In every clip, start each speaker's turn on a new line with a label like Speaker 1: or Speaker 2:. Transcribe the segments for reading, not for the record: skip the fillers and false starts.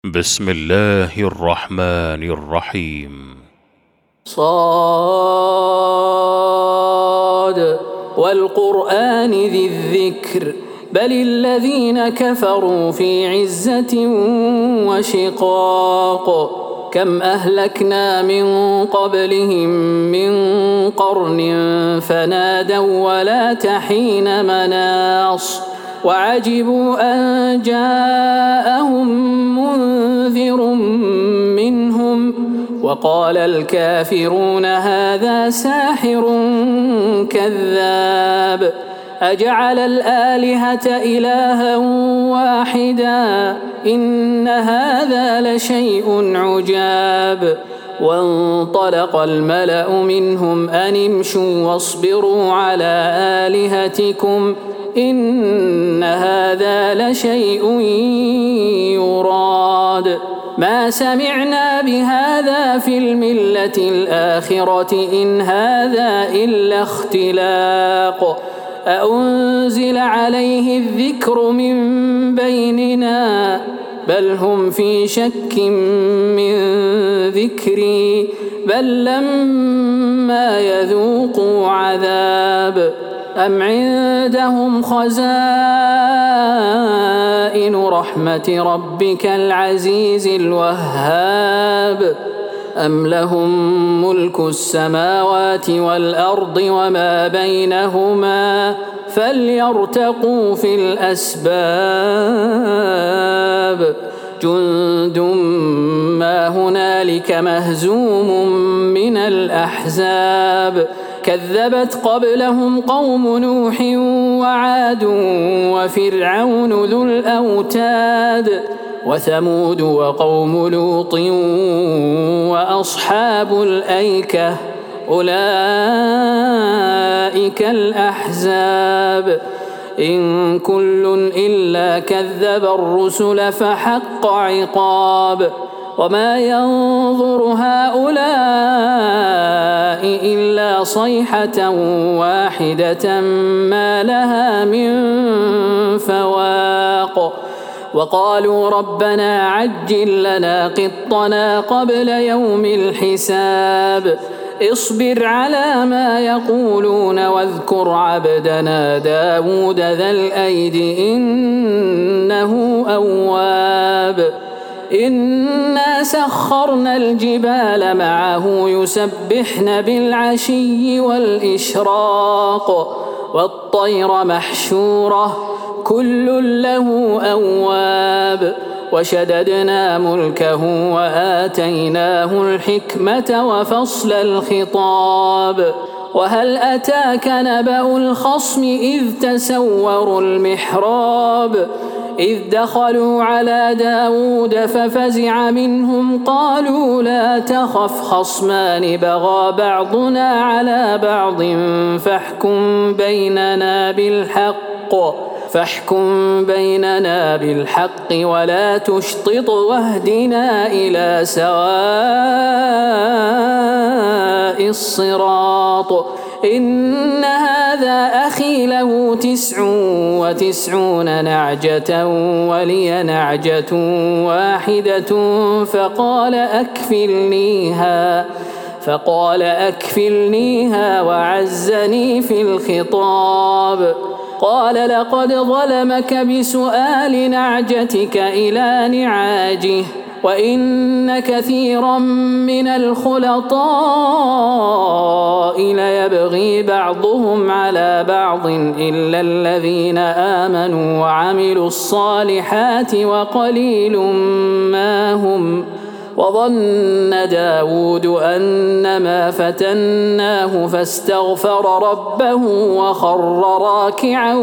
Speaker 1: بسم الله الرحمن الرحيم.
Speaker 2: صاد والقرآن ذي الذكر بل الذين كفروا في عزة وشقاق كم أهلكنا من قبلهم من قرن فنادوا ولا تحين مناص وعجبوا أن جاءهم منذر منهم وقال الكافرون هذا ساحر كذاب أجعل الآلهة إلها واحدا إن هذا لشيء عجاب وانطلق الملأ منهم أن امشوا واصبروا على آلهتكم إن هذا لشيء يراد ما سمعنا بهذا في الملة الآخرة إن هذا إلا اختلاق أأنزل عليه الذكر من بيننا بل هم في شك من ذكري بل لما يذوقوا عذاب أم عندهم خزائن رحمة ربك العزيز الوهاب أم لهم ملك السماوات والأرض وما بينهما فليرتقوا في الأسباب جند ما هنالك مهزوم من الأحزاب كذبت قبلهم قوم نوح وعاد وفرعون ذو الأوتاد وثمود وقوم لوط وأصحاب الأيكة أولئك الأحزاب إن كل إلا كذب الرسل فحق عقاب وما ينظر هؤلاء إلا صيحة واحدة ما لها من فواق وقالوا ربنا عجل لنا قطنا قبل يوم الحساب اصبر على ما يقولون واذكر عبدنا داود ذا الأيد إنه أواب إنا سخرنا الجبال معه يسبحن بالعشي والإشراق والطير محشورة كل له أواب وشددنا ملكه وآتيناه الحكمة وفصل الخطاب وهل أتاك نبأ الخصم إذ تسوروا المحراب إذ دخلوا على داود ففزع منهم قالوا لا تخف خصمان بغى بعضنا على بعض فاحكم بيننا بالحق ولا تشطط واهدنا إلى سواء الصراط إن هذا أخي له 99 نعجة ولي نعجة واحدة فقال أكفلنيها وعزني في الخطاب قال لقد ظلمك بسؤال نعجتك إلى نعاجه وإن كثيرا من الخلطاء ليبغي بعضهم على بعض إلا الذين آمنوا وعملوا الصالحات وقليل ما هم وظن داود أنما فتناه فاستغفر ربه وخر راكعا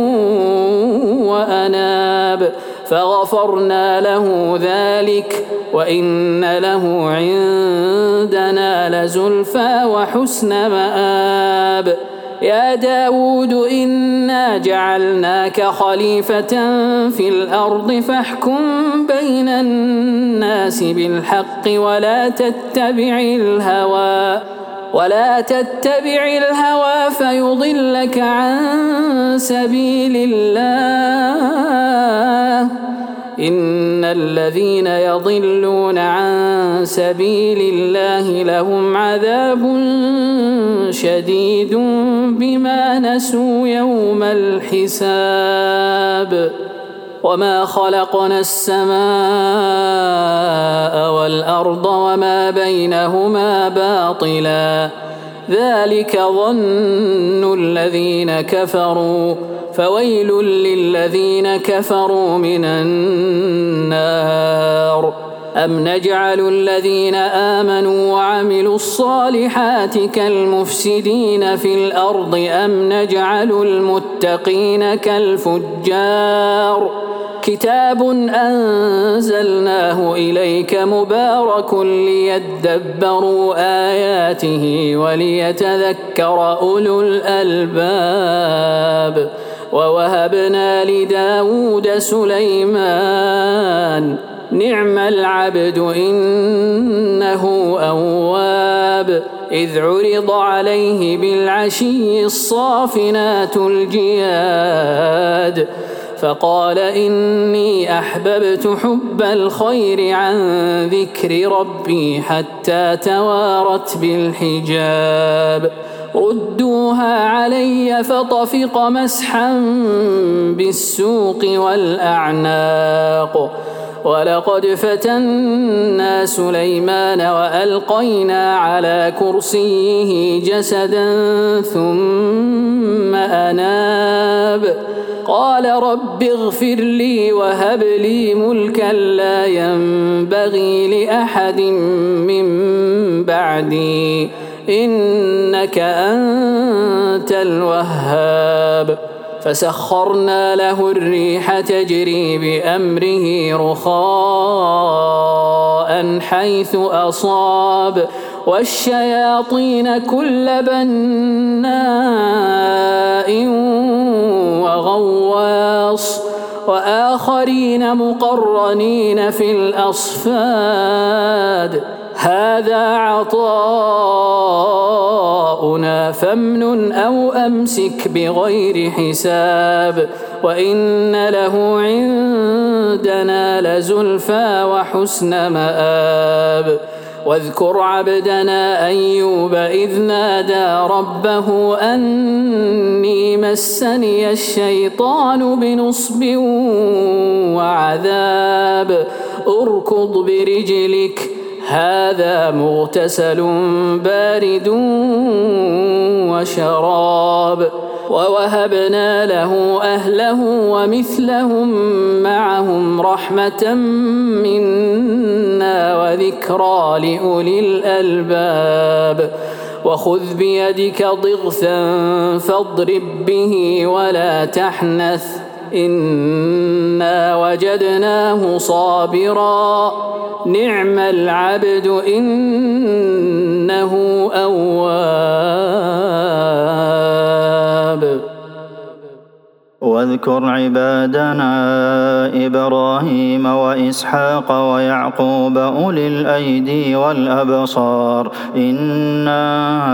Speaker 2: وأناب فغفرنا له ذلك وإن له عندنا لزلفى وحسن مآب يا داود إنا جعلناك خليفة في الأرض فاحكم بين الناس بالحق ولا تتبع الهوى فيضلك عن سبيل الله إن الذين يضلون عن سبيل الله لهم عذاب شديد بما نسوا يوم الحساب وما خلقنا السماء والأرض وما بينهما باطلا ذلك ظن الذين كفروا فويل للذين كفروا من النار أم نجعل الذين آمنوا وعملوا الصالحات كالمفسدين في الأرض أم نجعل المتقين كالفجار كتاب أنزلناه إليك مبارك ليدبروا آياته وليتذكر أولو الألباب ووهبنا لداود سليمان نعم العبد إنه أواب إذ عرض عليه بالعشي الصافنات الجياد فقال إني أحببت حب الخير عن ذكر ربي حتى توارت بالحجاب ردوها علي فطفق مسحا بالسوق والأعناق ولقد فتنا سليمان وألقينا على كرسيه جسدا ثم أناب قال رب اغفر لي وهب لي ملكا لا ينبغي لأحد من بعدي إنك أنت الوهاب فسخرنا له الريح تجري بأمره رخاء حيث أصاب والشياطين كل بناء وغواص وآخرين مقرنين في الأصفاد هذا عطاؤنا فامنن أو أمسك بغير حساب وإن له عندنا لزلفى وحسن مآب واذكر عبدنا أيوب إذ نادى ربه أني مسني الشيطان بنصب وعذاب اركض برجلك هذا مغتسل بارد وشراب ووهبنا له أهله ومثلهم معهم رحمة منا وذكرى لأولي الألباب وخذ بيدك ضغثا فاضرب به ولا تحنث إنا وجدناه صابرا نعم العبد إنه أواب
Speaker 3: واذكر عبادنا إبراهيم وإسحاق ويعقوب أولي الأيدي والأبصار إنا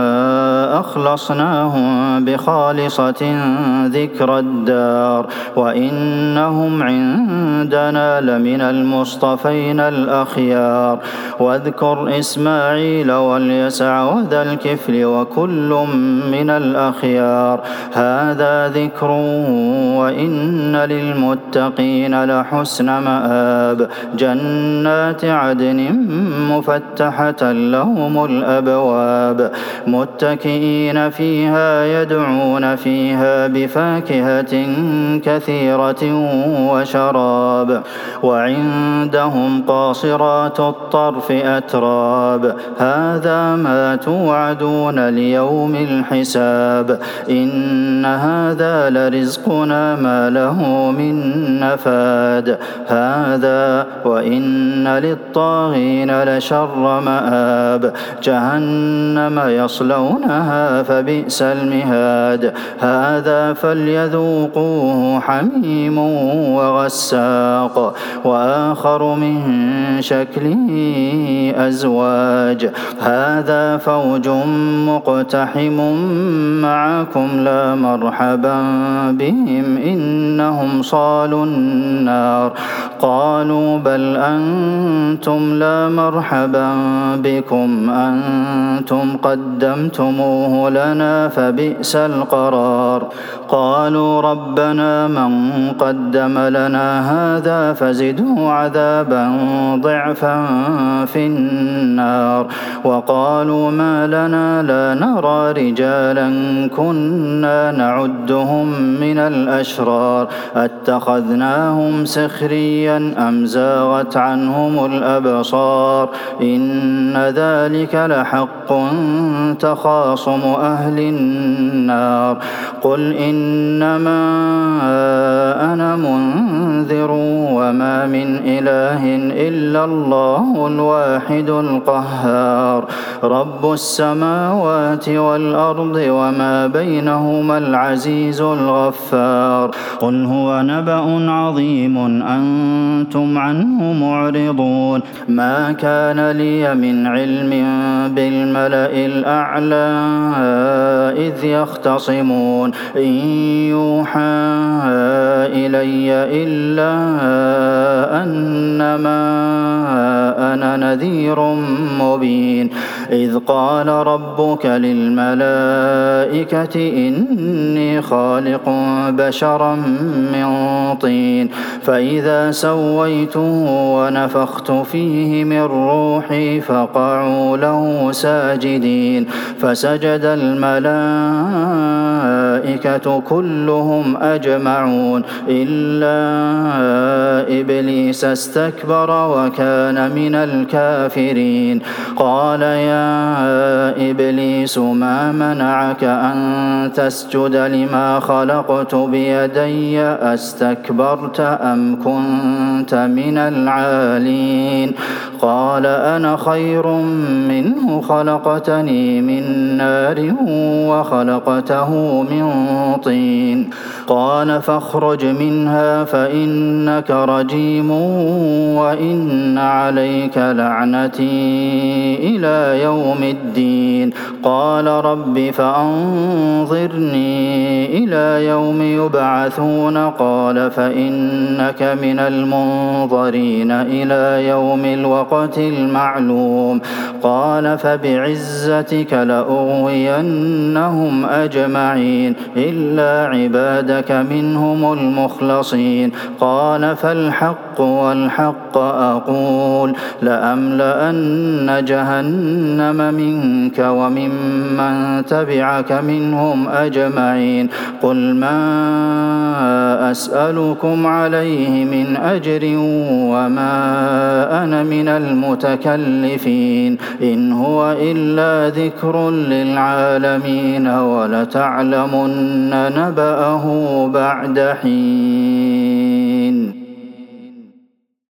Speaker 3: أخلصناهم بخالصة ذكر الدار وإنهم عندنا لمن المصطفين الأخيار واذكر إسماعيل واليسع وذا الكفل وكل من الأخيار هذا ذكر وإن للمتقين لحسن مآب جنات عدن مفتحة لهم الأبواب متكئين فيها يدعون فيها بفاكهة كثيرة وشراب وعندهم قاصرات الطرف أتراب هذا ما توعدون ليوم الحساب إن هذا لرزقنا ما له من نفاد هذا وإن للطاغين لشر مآب جهنم يصلونها فبئس المهاد هذا فليذوقوه حميم وغساق وآخر من شكله أزواج هذا فوج مقتحم معكم لا مرحبا به بهم إنهم صالوا النار قالوا بل أنتم لا مرحبا بكم أنتم قدمتموه لنا فبئس القرار قالوا ربنا من قدم لنا هذا فزده عذابا ضعفا في النار وقالوا ما لنا لا نرى رجالا كنا نعدهم من الأشرار أتخذناهم سخريا أم زاغت عنهم الأبصار إن ذلك لحق تخاصم أهل النار قل إنما أنا منذر وما من إله إلا الله الواحد القهار رب السماوات والأرض وما بينهما العزيز الغفار قل هو نبأ عظيم أنتم عنه معرضون ما كان لي من علم بالملأ الأعلى إذ يختصمون إن يوحى إلي إلا أنما أنا نذير مبين إذ قال ربك للملائكة إني خالق بشرا من طين فإذا سويته ونفخت فيه من روحي فقعوا له ساجدين فسجد الملائكة كلهم أجمعون إلا إبليس استكبر وكان من الكافرين قال يا إبليس ما منعك أن تسجد لما خلقت بيدي أستكبرت أم كنت من العالين قال أنا خير منه خلقتني من نار وخلقته من طين قال فاخرج منها فإنك رجيم وإن عليك لعنتي إلى يوم الدين قال رب فأنظرني إلى يوم يبعثون قال فإنك من المنظرين إلى يوم الوقت المعلوم قال فبعزتك لأغوينهم أجمعين إلا عبادك منهم المخلصين قال فالحق والحق أقول لأملأن جهنم منك وممن تبعك منهم أجمعين قل ما أسألكم عليه من أجر وما أنا من المتكلفين إن هو إلا ذكر للعالمين ولتعلمن نبأه بعد حين